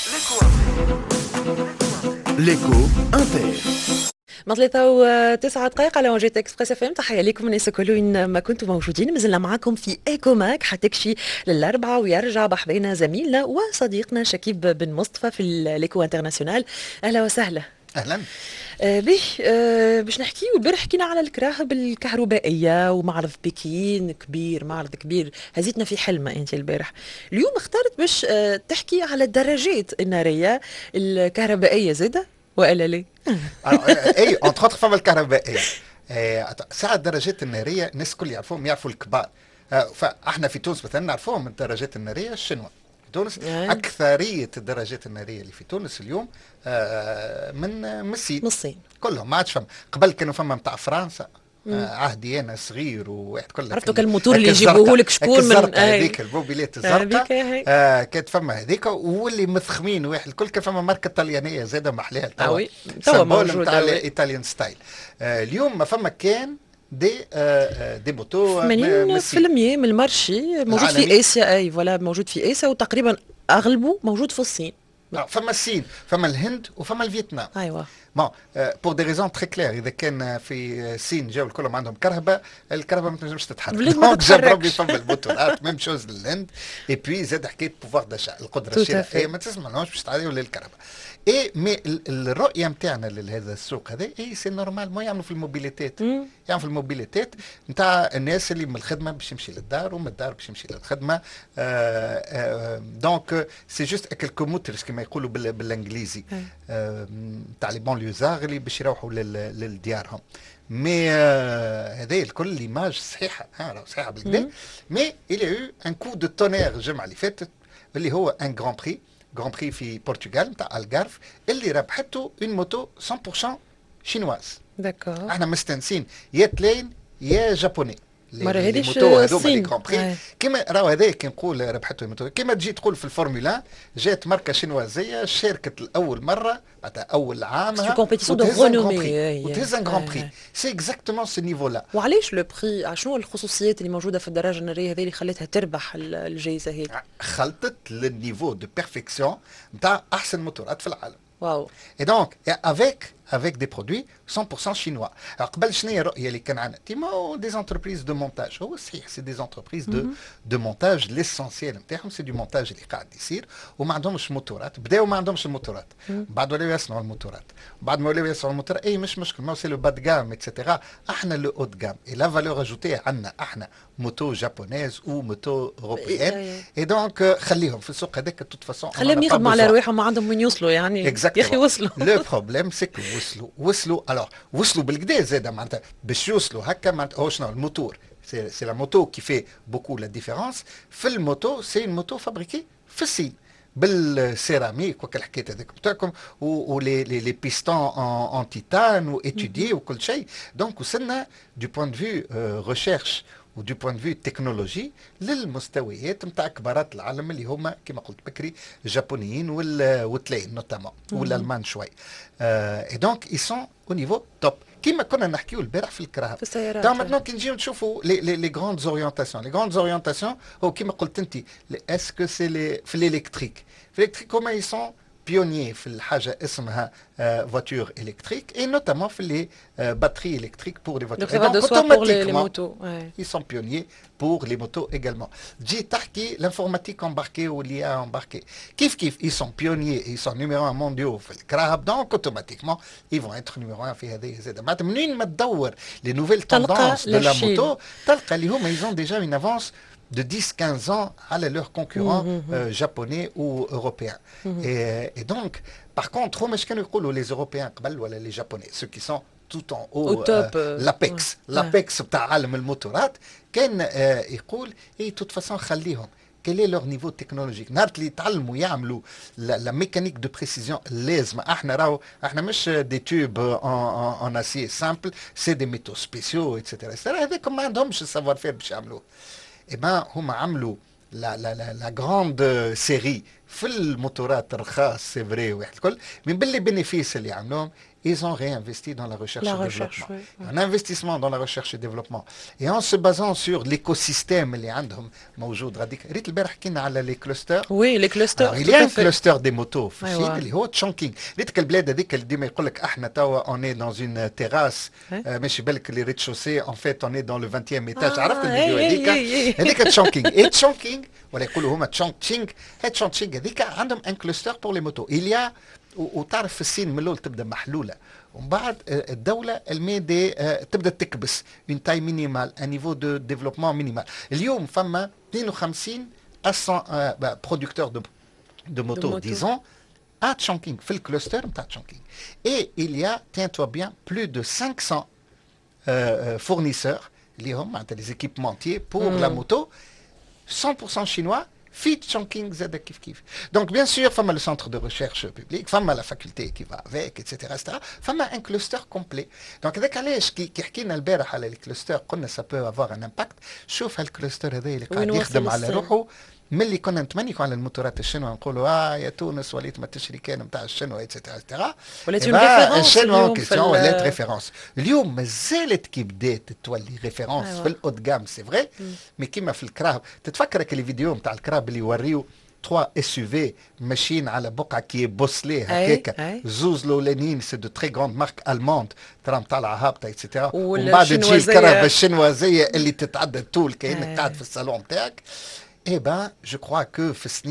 ليكو انتر. مطلة وتسعة دقائق على موجات اكسبريس اف ام. تحية لكم الناس كلهم ما كنتم موجودين. مازلنا معاكم في ايكو ماك حتكشي للأربعة، ويرجع بحذينا زميلنا وصديقنا شكيب بن مصطفى في ليكو انترناسيونال. اهلا وسهلا. اهلا. باش نحكيو البارح حكينا على الكراهب الكهربائيه ومعرض بكين كبير، معرض كبير هزيتنا في حلمه انت البارح. اليوم اخترت باش تحكي على الدراجات الناريه الكهربائيه زاده ولا لا؟ اي اون تخوت فما الكهربائيه. ساعة الدراجات الناريه الناس الكل يعرفوهم، يعرفوا الكبار. فاحنا في تونس مثلا نعرفوهم الدراجات الناريه الشنوا. تونس اكثريه الدراجات الناريه اللي في تونس اليوم من الصين كلهم. ما عادش فما. قبل كانوا فما نتاع فرنسا، عهدي انا صغير وواحد كل عرفتوا كالموتور اللي يجيبوه لك شكون من هذيك البوبيلات الزرقاء. كانت فما هذيك، واللي مضخمين واحد الكل كان فما ماركه طليانيه زاده محليها توا موجود نتاع الايطاليان ستايل. اليوم ما فما كان دي موتو 80% من المارشي موجود في اسيا. اي فوالا موجود في اسيا، وتقريبا اغلبه موجود في الصين. فما الصين، فما الهند، وفما الفيتنام. ايوه بون بور دي ريزون تري كلير. اذا كان في الصين جاو الكلهم عندهم كهرباء، الكهرباء ما تنجمش تتحرك. دونك جاب ربي فما الموتورات ميم شوز للهند. اي بي زاد حكايه بوفوار داشا، القدره الشرائيه ما تسمعلهمش باش تعديو للكهرباء. اي مي الرؤيه نتاعنا لهذا السوق هذا اي سي نورمال. ما يعملوا في الموبيليتات، يعملوا في الموبيليتات نتاع الناس اللي من الخدمه باش يمشي للدار، ومن الدار باش يمشي للخدمه. دونك سي جوست كيلكو موترز كما يقولوا بالانجليزي، نتاع لي بونليوزار اللي باش يروحوا لديارهم. مي هذا الكل ليماج صحيحه، صحيحه بالكدا. مي إلي يو ان كو دو تونير الجمعه اللي فاتت، اللي هو ان غران بري في البرتغال نتاع الغارف، اللي ربحته اون موتو 100% شينواز. داكور. احنا مستانسين يا تلين يا جابوني. مرة هذيش الموتو هذوما لي غران بري كيما راهو هذا كي نقول ربحته الموتو، كيما تجي تقول في الفورمولا جات ماركه شينوازيه شاركت لاول مره بعد اول عام في كومبيتيسيون دو رونومي وتهز ان غران بري. سي اكزاكتومون سو نيفو لا. وعلاش لو بري؟ شنو الخصوصيات اللي موجوده في الدراجه الناريه هذه اللي خلتها تربح الجائزه هذه؟ خلطت للنيفو دو بيرفكسيون نتاع احسن موتورات في العالم. واو. Et donc, avec des produits 100% chinois. Alors, قبل شنو هي الرؤيه اللي كان عندنا؟ تيما دي انتربريز دو مونتاج. هو صحيح سي دي انتربريز دو مونتاج. ليسونسيال نتاعهم سي دو مونتاج اللي قاعد يصير، وما عندهمش موتورات. بداوا ما عندهمش الموتورات، بعد ولاو يصنعوا الموتورات، بعد ما ولاو يصنعوا الموتورات اي مش مشكل، ما سي لو باد جام اكسيتيرا. احنا لو اود جام اي لا فالور اجوتي عندنا احنا موتو جابونيز او موتو اوروبيان. اي دونك خليهم في السوق هذاك توت فاسون، خليهم يخدموا على رواحهم، ما عندهم وين يوصلوا يعني. يا اخي وصلوا. لو بروبليم سي كو وصلوا الوغ وصلوا بالكدا زاد معناتها باش يوصلوا هكا. معناتها هو شنو الموتور؟ سي لا موتو كي في بوكو لا ديفيرونس. في الموتو سي موتو فابريكي في الصين بالسيراميك وكل الحكايه هذيك بتاعكم، ولي بيستون ان تيتان واتيدي وكل شيء. دونك وصلنا دو بوين دو فيو ريشيرش ودو بوين فيو تكنولوجي للمستويات نتاع كبارات العالم اللي هما كما قلت بكري جابونيين والتلاين نوتامون والالمان شوي. اي دونك اي سون او نيفو توب كيما كنا نحكيو البارح في الكراهب. في السيارات. تا ماتنون كي نجيو نشوفوا لي غروند زوريونتاسيون. لي غروند زوريونتاسيون هو كيما قلت انت اسكو سي في الالكتريك. في الالكتريك هما يسون بيونيي في الحاجه اسمها voiture électrique, et notamment les batteries électriques pour les voitures. Donc, pour les motos. Ouais. Ils sont pionniers pour les motos également. J'ai tahki l'informatique embarquée ou l'IA embarquée. Kif, ils sont pionniers et ils sont numéro 1 mondiaux. Donc, automatiquement, ils vont être numéro 1 في هذه الزيادة. معناتها منين ما تدور les nouvelles tendances de la moto, تلقى اللي هما ils ont déjà une avance de 10-15 ans à leurs concurrents japonais ou européens. Et donc, par contre, les Européens les Japonais, ceux qui sont tout en haut, au top, l'apex بتاع عالم الموتورات, كان يقول de toute façon خليهم. Quel est leur niveau technologique? نهار اللي يتعلموا يعملوا la mécanique de précision لازم. احنا مش des tubes en acier simple, c'est des métaux spéciaux, etc. هذاك ما عندهمش السافوار فير باش يعملوه. Eh ben, هم عملوا la grande série في الموتورات الرخاص سي فري واحد الكل، من باللي بينيفيس اللي عملوهم ils ont réinvesti dans la recherche La et recherche, développement. oui. Un investissement dans la recherche et développement. Et en se basant sur l'écosystème اللي عندهم موجود غاديك. ريت البارح حكينا على les clusters. Oui, les clusters. Alors, il y a un cluster des motos في أيوة. الصين اللي هو تشونكينغ. ريتك البلاد هذيك اللي ديما يقول لك احنا توا on est dans une terrasse ماشي بالك لي ريت شوسي en fait on est dans le 20e étage. عرفت الفيديو هذيك؟ هذيك تشونكينغ. اي تشونكينغ ولا يقولوا هما تشونغ. هاد تشونغ هذيك عندهم ان كلوستر بور لي موتو. il y a وتعرف في الصين من الاول تبدا محلوله ومن بعد الدوله المادة تبدا تكبس اون تاي مينيمال ان نيفو دو ديفلوبمون مينيمال. اليوم فما 52 برودكتور de motos, disons, à Chongqing, fait le cluster de Chongqing. Et il y a, tiens-toi bien, plus de 500 fournisseurs, les équipementiers pour la moto, 100% chinois, fit Chongqing Zada Kif Kif. Donc, bien sûr, femme le centre de recherche public, femme la faculté qui va avec, etc. Femme un cluster complet. Donc, avec Alej qui حكينا البارح على الكلستر قلنا ça peut avoir un impact. شوف هالكلستر هذا اللي قاعد يخدم على روحه ملي كنا نتمنيكم على الموتورات الشنوة نقولوا يا تونس وليت ما الشركات نتاع الشنوة اتسيتيرا ولات اون ريفيرونس الشنوة كيستيون ولات ريفيرونس. اليوم مازالت كي بدات تولي ريفيرونس في الاود جام سي فري مي كيما في الكراب. تتفكرك الفيديو نتاع الكراب اللي يوريو 3 اس يو في ماشيين على بقعه كي بوصلي هكاك زوز الاولانيين سي دو تري غروند مارك الموند ترام طالعه هابطه اتسيتيرا ومن بعد تجي الكرهبه الشنوازيه اللي تتعدى الطول كانك قاعد في الصالون تاعك. Eh bien, je crois que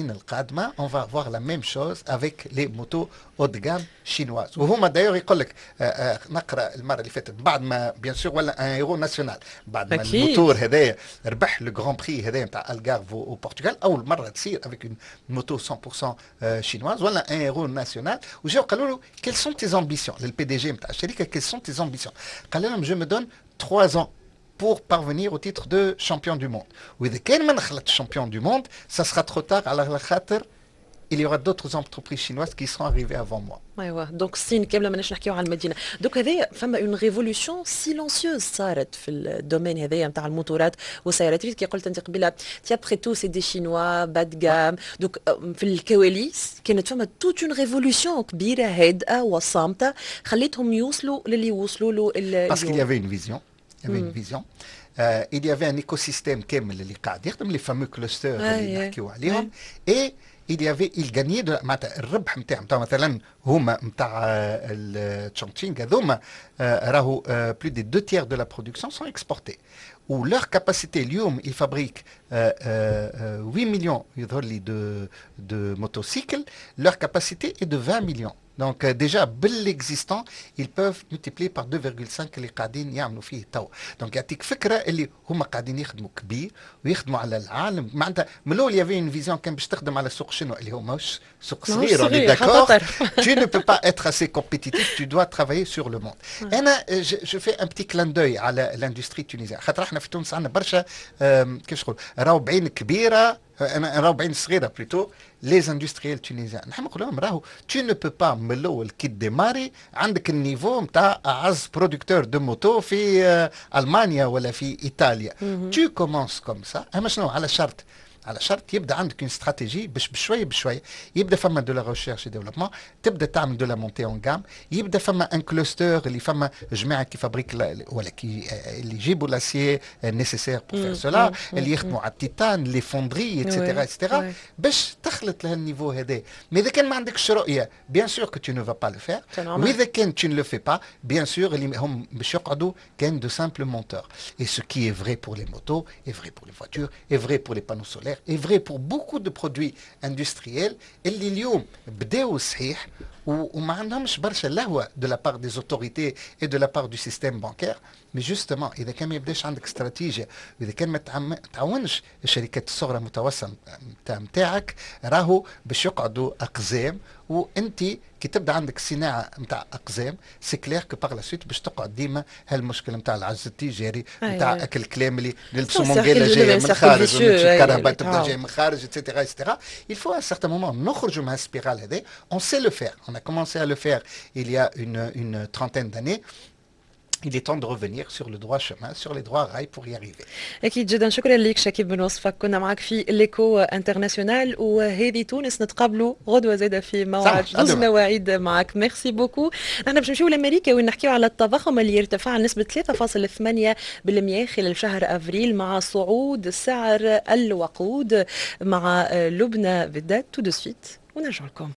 on va avoir la même chose avec les motos haut de gamme chinoises. وهما d'ailleurs يقول لك نقرا المره اللي فاتت بعد ما بيان سور ولا ان ايرو ناسيونال بعد ما الموتور هذايا ربح لو غران بري هذايا نتاع الغارف او برتغال اول مره تصير avec une moto 100% chinoise ولا ان ايرو ناسيونال وجاو قالوا له quelles sont tes ambitions للبي دي جي نتاع الشركه quelles sont tes ambitions. قال لهم je me donne 3 ans pour parvenir au titre de champion du monde. وإذا كان ما نخلط champion du monde, ça sera trop tard على خاطر il y aura d'autres entreprises chinoises qui seront arrivées avant moi. ايوا دونك الصين كامله ماناش نحكيو على المدينه. دوك هذايا فما اون ريفولوشن سيلونسيوز صارت في الدومين هذايا نتاع الموتورات والسيارات كي قلت انت قبيله تي ابري تو سي دي شينوا باد جام. دوك في الكواليس كانت فما توت اون ريفولوشن كبيره هادئه وصامته خليتهم يوصلوا للي وصلوا له اليوم. Parce qu'il y avait une vision. Il y avait une vision. Il y avait un écosystème كامل اللي قاعد يخدم les fameux clusters اللي نحكيو عليهم. Et il gagnait معناتها الربح نتاعهم مثلا هما نتاع التشونغتشينغ هذوما راهو plus des 2 tiers de la production sont exportés. Où leur capacité, اليوم ils fabriquent 8 millions de motocycles, leur capacité est de 20 millions. Donc déjà بالexistant ils peuvent multiplier par 2,5 اللي قاعدين يعملوا فيه تو. دونك يعطيك فكره اللي هما قاعدين يخدموا كبير ويخدموا على العالم. معناتها من الاول يافي اون فيزيون كان باش تخدم على السوق الشنو اللي هو ماهوش سوق صغير اوني داكور. Tu ne peux pas être assez compétitif, tu dois travailler sur le monde. انا je fais un petit clin d'œil على l'industrie tunisienne خاطر احنا في تونس عندنا برشا كيفاش نقول راهو بعين كبيره انا راهو بعين صغيره بليتو les industriels tunisiens. نحن نقول لهم راهو tu ne peux pas من الاول كي ديماري عندك النيفو نتاع اعز برودكتور دو موتو في المانيا ولا في ايطاليا. tu commences comme ça. اما شنو على شرط يبدا عندك اون استراتيجي باش بشويه يبدا فما دو لا ريشيرش ديفلوبمون تبدا تعمل دو لا مونتي اون غام يبدا فما ان كلوستر اللي فما جماعه كي فابريك ولا كي اللي يجيبوا لاسيي نيسيسير بور فير سولا اللي يخدموا على التيتان لي فوندري اتسيتيرا باش تخلط لهالنيفو هذا. مي اذا كان ما عندكش رؤيه بيان سور كو تو نو فا با لو فير واذا كان tu ne le fais pas بيان سور اللي هم باش يقعدوا كان دو سامبل مونتور. Et ce qui est vrai pour les motos est vrai pour les voitures est vrai pour les panneaux solaires est vrai pour beaucoup de produits industriels اللي اليوم بداوا صحيح وما عندهمش برشا لهوه de la part des autorités et de la part du système bancaire. mais justement اذا كان ما يبداش عندك استراتيجيه واذا كان ما تعاونش الشركات الصغرى المتوسطه نتاعك راهو باش يقعدوا اقزام. وانت كي تبدا عندك صناعه نتاع اقزام سي كلير كو باغ لا سويت باش تقعد ديما هالمشكله نتاع العجز التجاري نتاع اكل الكلام اللي نلبسوا منقاله جايه من خارج الكهرباء تبدا جايه من خارج اتسيتيرا il faut à un certain moment نخرجوا من السبيرال هذا. on sait le faire, on a commencé à le faire il y a une trentaine d'années. il est temps de revenir sur le droit chemin, sur les droits rails pour y arriver. اكيد جدا، شكرا لك شكيب بن وصفك. كنا معك في ليكو انترناسيونال، وهذه تونس. نتقابلوا غدوه زاده في موعد صح، جوز مواعيد معك. ميرسي بوكو. نحن باش نمشيو لامريكا وين نحكيو على التضخم اللي ارتفع نسبه 3.8% خلال شهر افريل مع صعود سعر الوقود. مع لبنى بالذات تو دو سويت ونرجع لكم.